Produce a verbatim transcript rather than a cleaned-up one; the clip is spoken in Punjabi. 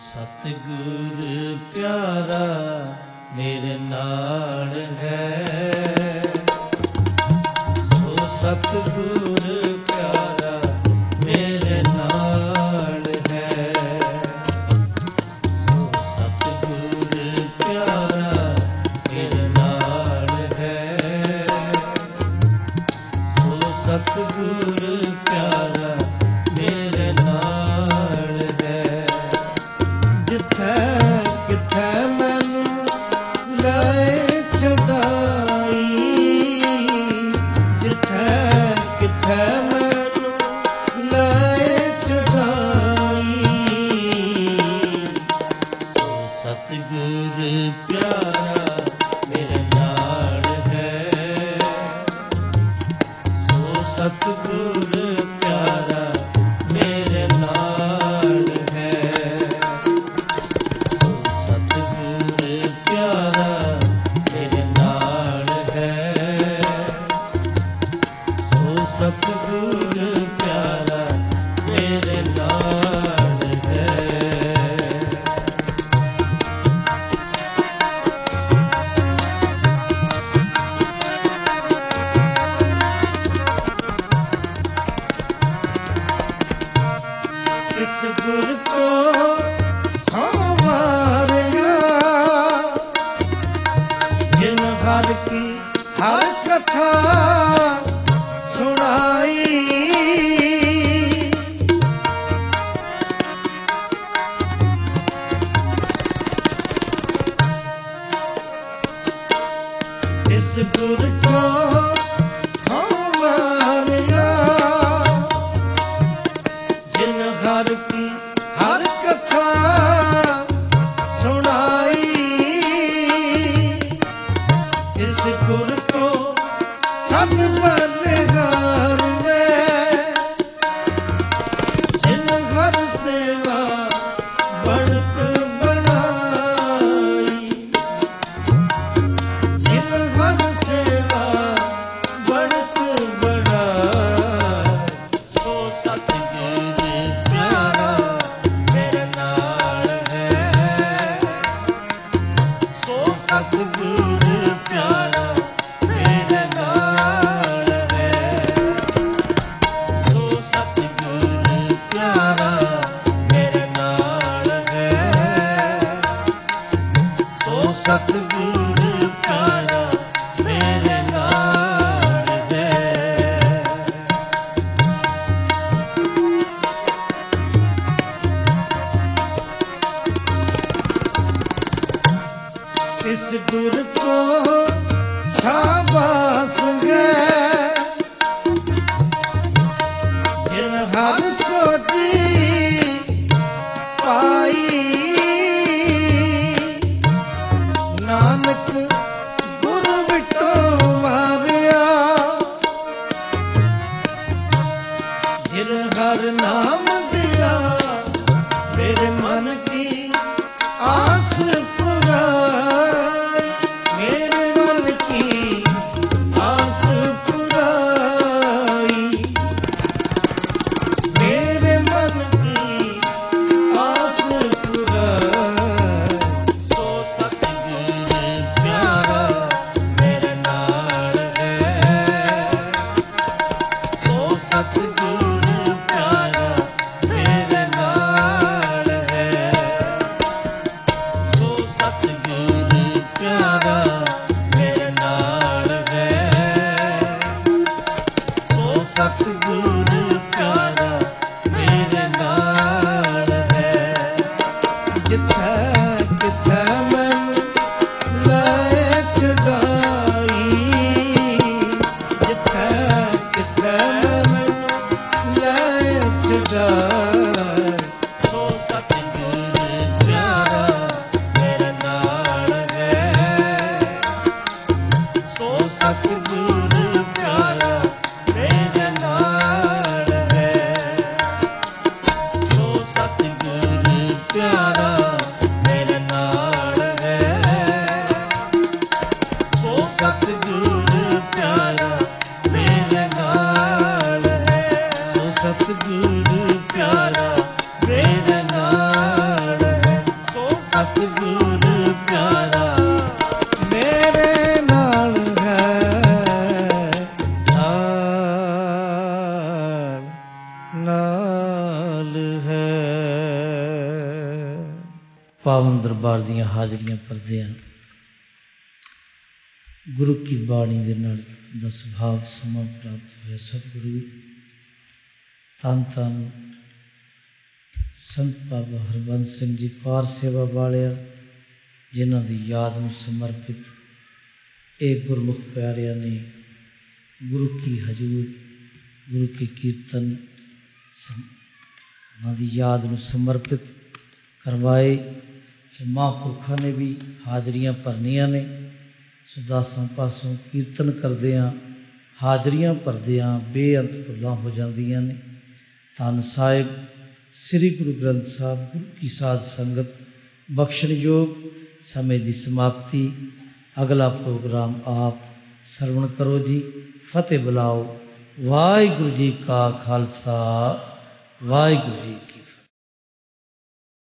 ਸਤਿਗੁਰ ਪਿਆਰਾ ਮੇਰੇ ਨਾਲ ਹੈ, ਸੋ ਸਤਿਗੁਰ ਪਿਆਰਾ ਮੇਰੇ ਨਾਲ ਹੈ, ਸੋ ਸਤਿਗੁਰ ਪਿਆਰਾ ਮੇਰੇ ਨਾਲ ਹੈ, ਸੋ ਸਤਿਗੁਰ ਪਿਆਰਾ ਮੇਰੇ ਨਾਲ ਹੈ। ਜਿੱਥੇ ਕਿੱਥੇ ਮੈਨੂੰ ਲੈ ਛਡਾਈ, ਜਿੱਥੇ ਕਿੱਥੇ ਮੈਨੂੰ ਲੈ ਛਡਾਈ, ਸੋ ਸਤਿਗੁਰ ਪਿਆਰਾ ਮੇਰੇ ਨਾਲ ਹੈ, ਸੋ ਸਤਿਗੁਰ ਪਿਆਰਾ ਮੇਰੇ ਨਾਲ ਹੈ, ਸੋ ਸਤਿਗੁਰ ਪਿਆਰਾ ਮੇਰੇ ਨਾਲ ਹੈ, ਸੋ ਸਤਿਗੁਰ ਪਿਆਰਾ ਮੇਰੇ ਨਾਲ ਹੈ। किस गुर को हमारा, जिन हर की हर कथा सुनाई, किस गुर को हमारा, जिन हर की हर कथा सुनाई, इस गुर को सत बलिहार में, जिन हर सेवा बढ़त बनाई, जिन हर सेवा बढ़त बनाई, सो सतगुर प्यारा मेरे नाल है, सो सतगुर प्यारा मेरे नाल है, सो सतगुर प्यारा मेरे नाल है, सो सतगुर प्यारा मेरे नाल है। इस गुर को शाबाश है, जिन हर सोची पाई, नानक गुरु विटो मारिया, जिन हर नाम दिया मेरे मन की आस पुराई, मेरे मन की आस पुराई, मेरे मन ਸਤਿਗੁਰ ਪਿਆਰਾ ਮੇਰੇ ਨਾਲ ਹੈ, ਨਾਲ ਨਾਲ ਹੈ। ਪਾਵਨ ਦਰਬਾਰ ਦੀਆਂ ਹਾਜ਼ਰੀਆਂ ਭਰਦਿਆਂ ਗੁਰੂ ਕੀ ਬਾਣੀ ਦੇ ਨਾਲ ਦਾ ਸੁਭਾਗ ਸਮਾਂ ਪ੍ਰਾਪਤ ਹੋਇਆ। ਸਤਿਗੁਰੂ ਧੰਨ ਧੰਨ ਸੰਤ ਬਾਬਾ ਹਰਬੰਸ ਸਿੰਘ ਜੀ ਕਾਰ ਸੇਵਾ ਵਾਲਿਆ, ਜਿਨ੍ਹਾਂ ਦੀ ਯਾਦ ਨੂੰ ਸਮਰਪਿਤ ਇਹ ਗੁਰਮੁਖ ਪਿਆਰਿਆਂ ਨੇ ਗੁਰੂ ਕੀ ਹਜ਼ੂਰ ਗੁਰੂ ਕੀ ਕੀਰਤਨ ਉਹਨਾਂ ਦੀ ਯਾਦ ਨੂੰ ਸਮਰਪਿਤ ਕਰਵਾਏ। ਸੋ ਮਹਾਂਪੁਰਖਾਂ ਨੇ ਵੀ ਹਾਜ਼ਰੀਆਂ ਭਰਨੀਆਂ ਨੇ। ਸੋ ਦਾਸਾਂ ਪਾਸੋਂ ਕੀਰਤਨ ਕਰਦਿਆਂ ਹਾਜ਼ਰੀਆਂ ਭਰਦਿਆਂ ਬੇਅੰਤ ਭੁੱਲਾਂ ਹੋ ਜਾਂਦੀਆਂ ਨੇ। ਧੰਨ ਸਾਹਿਬ ਸ੍ਰੀ ਗੁਰੂ ਗ੍ਰੰਥ ਸਾਹਿਬ ਗੁਰੂ ਕੀ ਸਾਧ ਸੰਗਤ ਬਖਸ਼ਣਯੋਗ ਸਮੇਂ ਦੀ ਸਮਾਪਤੀ। ਅਗਲਾ ਪ੍ਰੋਗਰਾਮ ਆਪ ਸਰਵਣ ਕਰੋ ਜੀ। ਫਤਿਹ ਬੁਲਾਓ। ਵਾਹਿਗੁਰੂ ਜੀ ਕਾ ਖਾਲਸਾ, ਵਾਹਿਗੁਰੂ ਜੀ ਕੀ